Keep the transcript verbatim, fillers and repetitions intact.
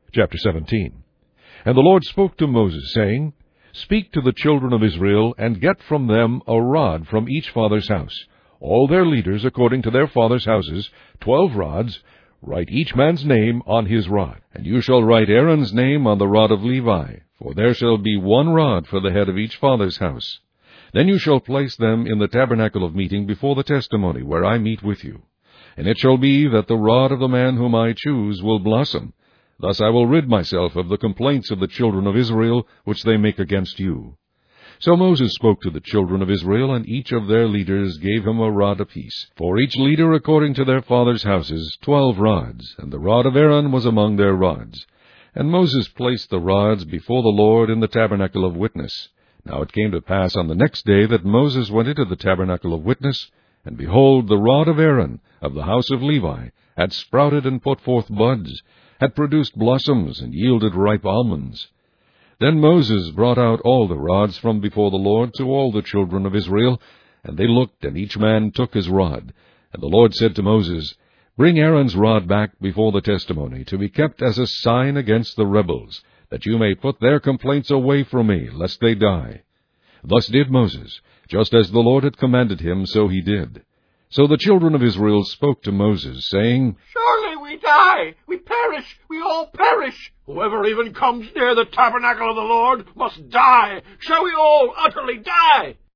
Chapter seventeen. And the Lord spoke to Moses, saying, Speak to the children of Israel, and get from them a rod from each father's house, all their leaders according to their fathers' houses, twelve rods. Write each man's name on his rod. And you shall write Aaron's name on the rod of Levi, for there shall be one rod for the head of each father's house. Then you shall place them in the tabernacle of meeting before the testimony, where I meet with you. And it shall be that the rod of the man whom I choose will blossom. Thus I will rid myself of the complaints of the children of Israel, which they make against you. So Moses spoke to the children of Israel, and each of their leaders gave him a rod apiece, for each leader according to their fathers' houses, twelve rods, and the rod of Aaron was among their rods. And Moses placed the rods before the Lord in the tabernacle of witness. Now it came to pass on the next day that Moses went into the tabernacle of witness, and behold, the rod of Aaron of the house of Levi had sprouted and put forth buds, had produced blossoms, and yielded ripe almonds. Then Moses brought out all the rods from before the Lord to all the children of Israel, and they looked, and each man took his rod. And the Lord said to Moses, Bring Aaron's rod back before the testimony, to be kept as a sign against the rebels, that you may put their complaints away from me, lest they die. Thus did Moses, just as the Lord had commanded him, so he did. So the children of Israel spoke to Moses, saying, Surely we die, we perish, we all perish. Whoever even comes near the tabernacle of the Lord must die. Shall we all utterly die?